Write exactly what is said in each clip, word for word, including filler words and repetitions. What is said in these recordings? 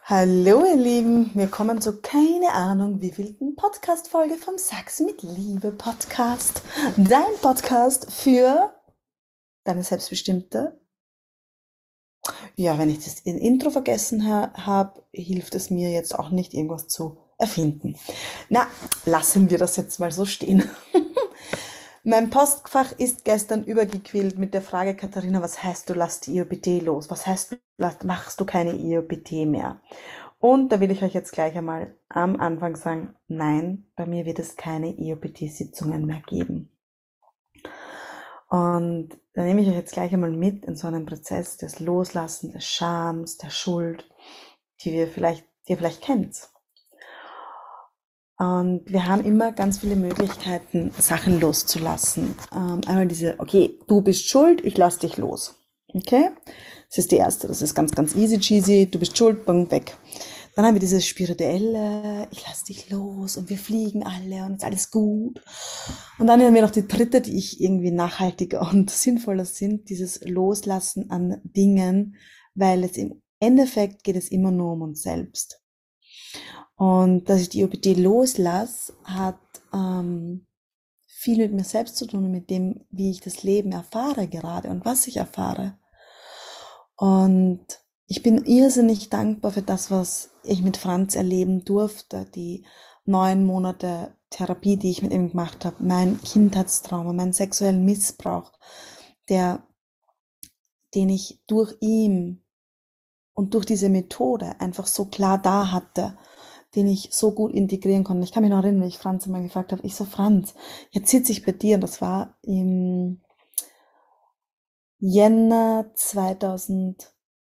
Hallo ihr Lieben, wir kommen zu keine Ahnung wievielten Podcast-Folge vom Sex mit Liebe Podcast. Dein Podcast für deine selbstbestimmte. Ja, wenn ich das Intro vergessen ha habe, hilft es mir jetzt auch nicht, irgendwas zu erfinden. Na, lassen wir das jetzt mal so stehen. Mein Postfach ist gestern übergequillt mit der Frage, Katharina, was heißt, du lässt die I O P T los? Was heißt, machst du keine I O P T mehr? Und da will ich euch jetzt gleich einmal am Anfang sagen, nein, bei mir wird es keine I O P T-Sitzungen mehr geben. Und da nehme ich euch jetzt gleich einmal mit in so einen Prozess des Loslassen, des Schams, der Schuld, die wir vielleicht, die ihr vielleicht kennt. Und wir haben immer ganz viele Möglichkeiten, Sachen loszulassen. Ähm, einmal diese, okay, du bist schuld, ich lass dich los. Okay? Das ist die erste, das ist ganz, ganz easy cheesy, du bist schuld, bang, weg. Dann haben wir dieses spirituelle, ich lass dich los und wir fliegen alle und ist alles gut. Und dann haben wir noch die dritte, die ich irgendwie nachhaltiger und sinnvoller sind, dieses Loslassen an Dingen, weil es im Endeffekt geht es immer nur um uns selbst. Und dass ich die I O P T loslasse, hat ähm, viel mit mir selbst zu tun und mit dem, wie ich das Leben erfahre gerade und was ich erfahre. Und ich bin irrsinnig dankbar für das, was ich mit Franz erleben durfte, die neun Monate Therapie, die ich mit ihm gemacht habe, mein Kindheitstrauma, meinen sexuellen Missbrauch, der, den ich durch ihn und durch diese Methode einfach so klar da hatte, den ich so gut integrieren konnte. Ich kann mich noch erinnern, wie ich Franz einmal gefragt habe, ich so, Franz, jetzt sitze ich bei dir, und das war im Jänner zweitausendzwanzig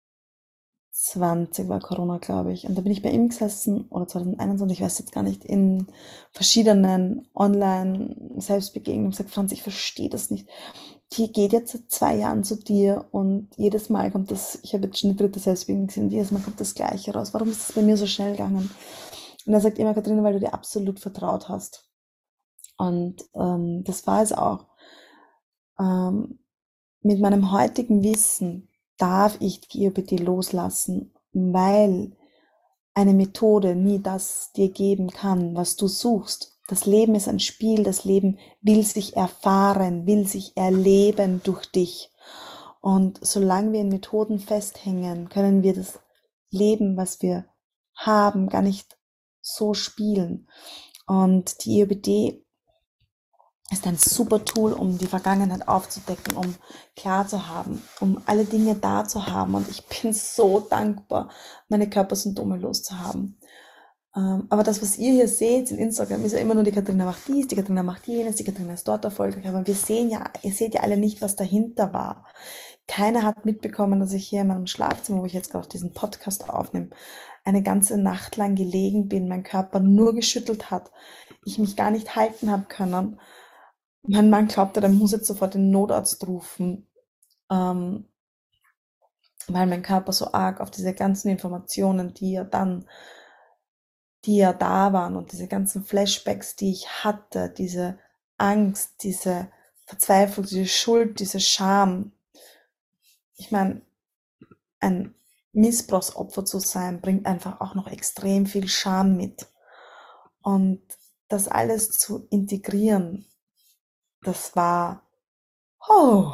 war Corona, glaube ich. Und da bin ich bei ihm gesessen, oder zwanzig einundzwanzig, ich weiß jetzt gar nicht, in verschiedenen Online-Selbstbegegnungen und gesagt, Franz, ich verstehe das nicht. Die geht jetzt seit zwei Jahren zu dir und jedes Mal kommt das, ich habe jetzt schon die dritte Selbstbegegnung gesehen, jedes Mal kommt das Gleiche raus. Warum ist das bei mir so schnell gegangen? Und er sagt immer, Katharina, weil du dir absolut vertraut hast. Und ähm, das war es auch. Ähm, mit meinem heutigen Wissen darf ich die I O P T loslassen, weil eine Methode nie das dir geben kann, was du suchst. Das Leben ist ein Spiel, das Leben will sich erfahren, will sich erleben durch dich. Und solange wir in Methoden festhängen, können wir das Leben, was wir haben, gar nicht so spielen. Und die I O P T ist ein super Tool, um die Vergangenheit aufzudecken, um klar zu haben, um alle Dinge da zu haben. Und ich bin so dankbar, meine Körpersymptome loszuhaben. Ähm, aber das, was ihr hier seht in Instagram, ist ja immer nur die Katharina macht dies, die Katharina macht jenes, die Katharina ist dort erfolgreich. Aber wir sehen ja, ihr seht ja alle nicht, was dahinter war. Keiner hat mitbekommen, dass ich hier in meinem Schlafzimmer, wo ich jetzt gerade diesen Podcast aufnehme, eine ganze Nacht lang gelegen bin, mein Körper nur geschüttelt hat, ich mich gar nicht halten habe können. Mein Mann glaubte, der muss jetzt sofort den Notarzt rufen, ähm, weil mein Körper so arg auf diese ganzen Informationen, die ja dann, die ja da waren und diese ganzen Flashbacks, die ich hatte, diese Angst, diese Verzweiflung, diese Schuld, diese Scham. Ich meine, ein Missbrauchsopfer zu sein, bringt einfach auch noch extrem viel Scham mit. Und das alles zu integrieren, das war, oh,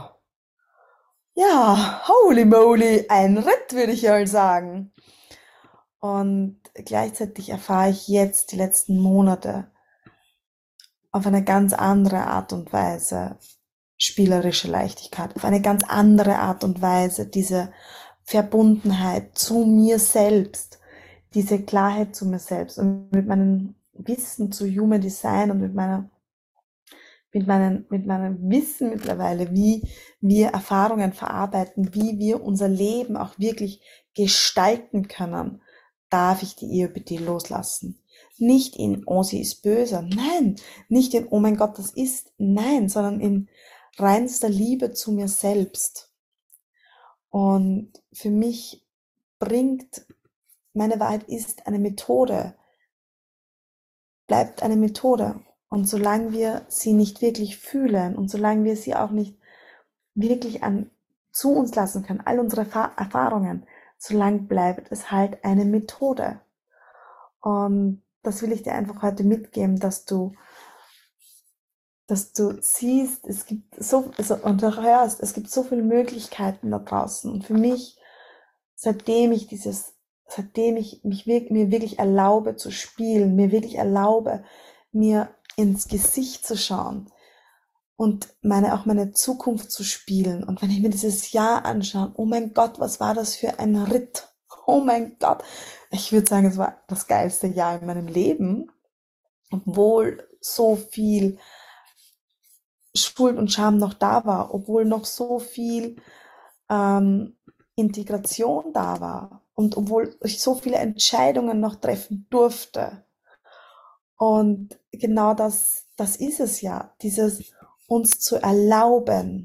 ja, holy moly, ein Ritt, würde ich mal sagen. Und gleichzeitig erfahre ich jetzt die letzten Monate auf eine ganz andere Art und Weise spielerische Leichtigkeit, auf eine ganz andere Art und Weise diese Verbundenheit zu mir selbst, diese Klarheit zu mir selbst und mit meinem Wissen zu Human Design und mit meiner mit meinem, mit meinem Wissen mittlerweile, wie wir Erfahrungen verarbeiten, wie wir unser Leben auch wirklich gestalten können, darf ich die I O P T loslassen. Nicht in, oh, sie ist böse, nein, nicht in, oh mein Gott, das ist, nein, sondern in reinster Liebe zu mir selbst. Und für mich bringt, meine Wahrheit ist eine Methode, bleibt eine Methode. Und solange wir sie nicht wirklich fühlen und solange wir sie auch nicht wirklich an, zu uns lassen können, all unsere Erfahrungen, solange bleibt es halt eine Methode. Und das will ich dir einfach heute mitgeben, dass du, dass du siehst, es gibt so, also, und auch hörst, es gibt so viele Möglichkeiten da draußen. Und für mich, seitdem ich dieses, seitdem ich mich wirklich, mir wirklich erlaube zu spielen, mir wirklich erlaube, mir ins Gesicht zu schauen und meine, auch meine Zukunft zu spielen. Und wenn ich mir dieses Jahr anschaue, oh mein Gott, was war das für ein Ritt? Oh mein Gott. Ich würde sagen, es war das geilste Jahr in meinem Leben, obwohl so viel Schuld und Scham noch da war, obwohl noch so viel ähm, Integration da war und obwohl ich so viele Entscheidungen noch treffen durfte. Und genau das, das ist es ja, dieses uns zu erlauben.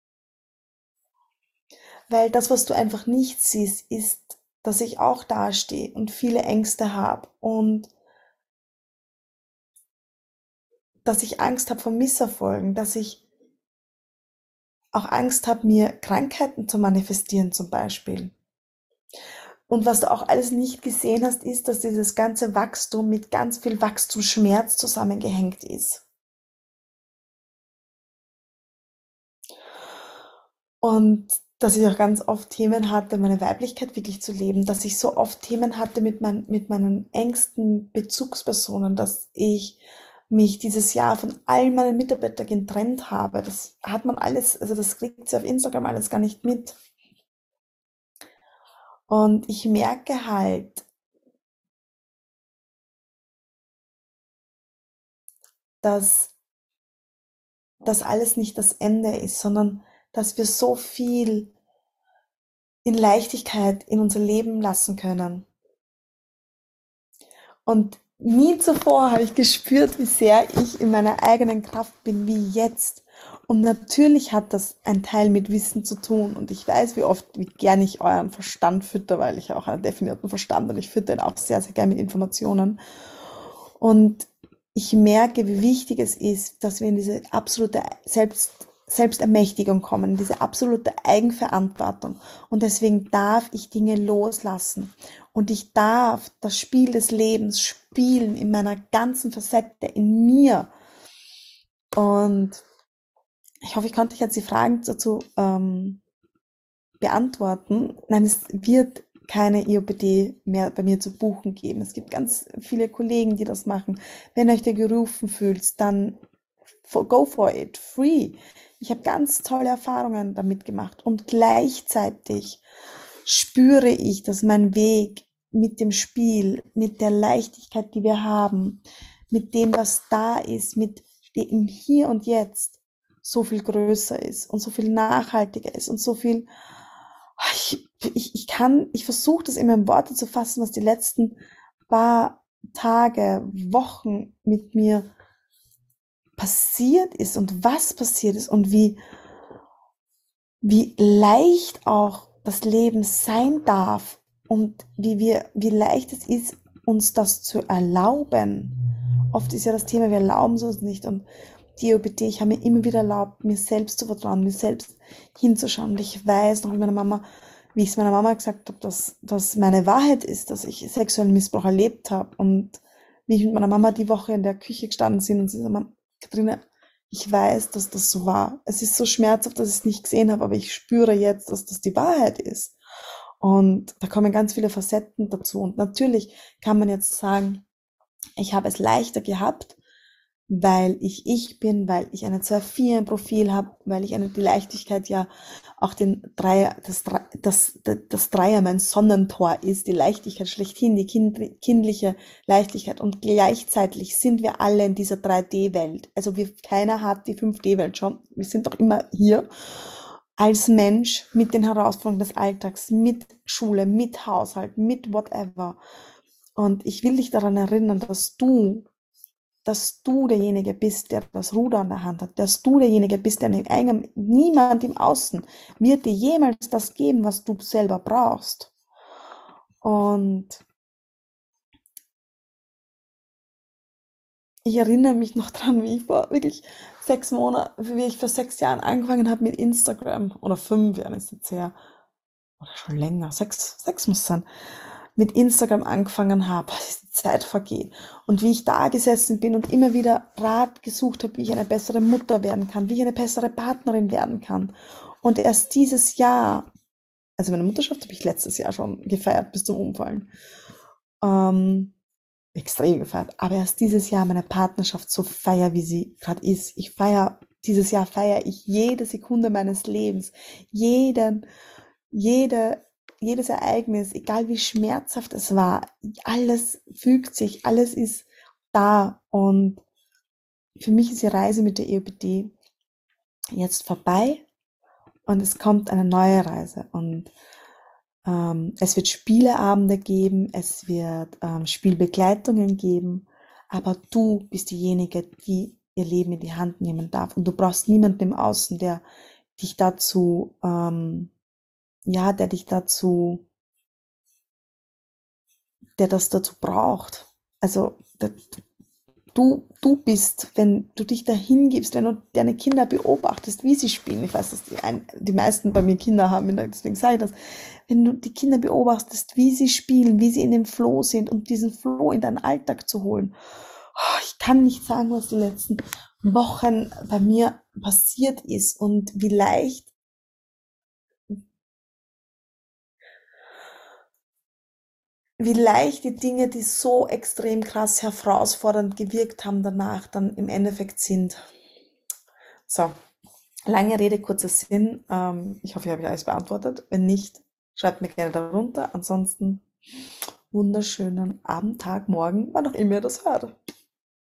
Weil das, was du einfach nicht siehst, ist, dass ich auch dastehe und viele Ängste habe und dass ich Angst habe vor Misserfolgen, dass ich auch Angst habe, mir Krankheiten zu manifestieren zum Beispiel. Und was du auch alles nicht gesehen hast, ist, dass dieses ganze Wachstum mit ganz viel Wachstumsschmerz zusammengehängt ist. Und dass ich auch ganz oft Themen hatte, meine Weiblichkeit wirklich zu leben, dass ich so oft Themen hatte mit, mein, mit meinen engsten Bezugspersonen, dass ich mich dieses Jahr von all meinen Mitarbeitern getrennt habe. Das hat man alles, also das kriegt sie auf Instagram alles gar nicht mit. Und ich merke halt, dass das alles nicht das Ende ist, sondern dass wir so viel in Leichtigkeit in unser Leben lassen können. Und nie zuvor habe ich gespürt, wie sehr ich in meiner eigenen Kraft bin, wie jetzt. Und natürlich hat das ein Teil mit Wissen zu tun. Und ich weiß, wie oft, wie gern ich euren Verstand fütter, weil ich auch einen definierten Verstand und ich fütter ihn auch sehr, sehr gern mit Informationen. Und ich merke, wie wichtig es ist, dass wir in diese absolute Selbst, Selbstermächtigung kommen, diese absolute Eigenverantwortung. Und deswegen darf ich Dinge loslassen. Und ich darf das Spiel des Lebens spielen in meiner ganzen Facette, in mir. Und ich hoffe, ich konnte dich jetzt die Fragen dazu ähm, beantworten. Nein, es wird keine I O P D mehr bei mir zu buchen geben. Es gibt ganz viele Kollegen, die das machen. Wenn ihr euch da gerufen fühlt, dann go for it, free. Ich habe ganz tolle Erfahrungen damit gemacht und gleichzeitig spüre ich, dass mein Weg mit dem Spiel, mit der Leichtigkeit, die wir haben, mit dem, was da ist, mit dem Hier und Jetzt so viel größer ist und so viel nachhaltiger ist und so viel, ich, ich, ich kann, ich versuche das immer in Worte zu fassen, was die letzten paar Tage, Wochen mit mir passiert ist und was passiert ist und wie, wie leicht auch das Leben sein darf und wie wir, wie leicht es ist, uns das zu erlauben. Oft ist ja das Thema, wir erlauben es uns nicht. Und die I O P T, ich habe mir immer wieder erlaubt, mir selbst zu vertrauen, mir selbst hinzuschauen. Und ich weiß noch, wie meine Mama, wie ich es meiner Mama gesagt habe, dass das meine Wahrheit ist, dass ich sexuellen Missbrauch erlebt habe. Und wie ich mit meiner Mama die Woche in der Küche gestanden sind und sie sagt, Katharina, ich weiß, dass das so war. Es ist so schmerzhaft, dass ich es nicht gesehen habe, aber ich spüre jetzt, dass das die Wahrheit ist. Und da kommen ganz viele Facetten dazu. Und natürlich kann man jetzt sagen, ich habe es leichter gehabt, weil ich ich bin, weil ich eine zwei vier im Profil habe, weil ich eine die Leichtigkeit ja auch den Dreier, das, das, das, das Dreier mein Sonnentor ist, die Leichtigkeit schlechthin, die kind, kindliche Leichtigkeit. Und gleichzeitig sind wir alle in dieser drei D-Welt. Also wir, keiner hat die fünf D-Welt schon. Wir sind doch immer hier als Mensch mit den Herausforderungen des Alltags, mit Schule, mit Haushalt, mit whatever. Und ich will dich daran erinnern, dass du dass du derjenige bist, der das Ruder an der Hand hat, dass du derjenige bist, der eigentlich niemand im Außen wird dir jemals das geben, was du selber brauchst. Und ich erinnere mich noch dran, wie ich vor wirklich sechs Monaten, wie ich vor sechs Jahren angefangen habe mit Instagram, oder fünf Jahren ist jetzt her, oder schon länger, sechs, sechs muss sein, mit Instagram angefangen habe, die Zeit vergeht. Und wie ich da gesessen bin und immer wieder Rat gesucht habe, wie ich eine bessere Mutter werden kann, wie ich eine bessere Partnerin werden kann. Und erst dieses Jahr, also meine Mutterschaft habe ich letztes Jahr schon gefeiert bis zum Umfallen. Ähm, extrem gefeiert. Aber erst dieses Jahr meine Partnerschaft so feier, wie sie gerade ist. Ich feier, dieses Jahr feiere ich jede Sekunde meines Lebens. Jeden, jede, jedes Ereignis, egal wie schmerzhaft es war, alles fügt sich, alles ist da. Und für mich ist die Reise mit der E O P D jetzt vorbei und es kommt eine neue Reise. Und Ähm, es wird Spieleabende geben, es wird ähm, Spielbegleitungen geben, aber du bist diejenige, die ihr Leben in die Hand nehmen darf. Und du brauchst niemanden im Außen, der dich dazu, ähm, ja, der dich dazu, der das dazu braucht. Also da- du, du bist, wenn du dich dahin gibst, wenn du deine Kinder beobachtest, wie sie spielen. Ich weiß, dass die, ein, die meisten bei mir Kinder haben, deswegen sage ich das. Wenn du die Kinder beobachtest, wie sie spielen, wie sie in dem Flow sind und diesen Flow in deinen Alltag zu holen. Oh, ich kann nicht sagen, was die letzten Wochen bei mir passiert ist und wie leicht, wie leicht die Dinge, die so extrem krass herausfordernd gewirkt haben, danach dann im Endeffekt sind. So, lange Rede, kurzer Sinn. Ähm, ich hoffe, ich habe euch alles beantwortet. Wenn nicht, schreibt mir gerne darunter. Ansonsten wunderschönen Abend, Tag, Morgen, wann auch immer ihr das hört.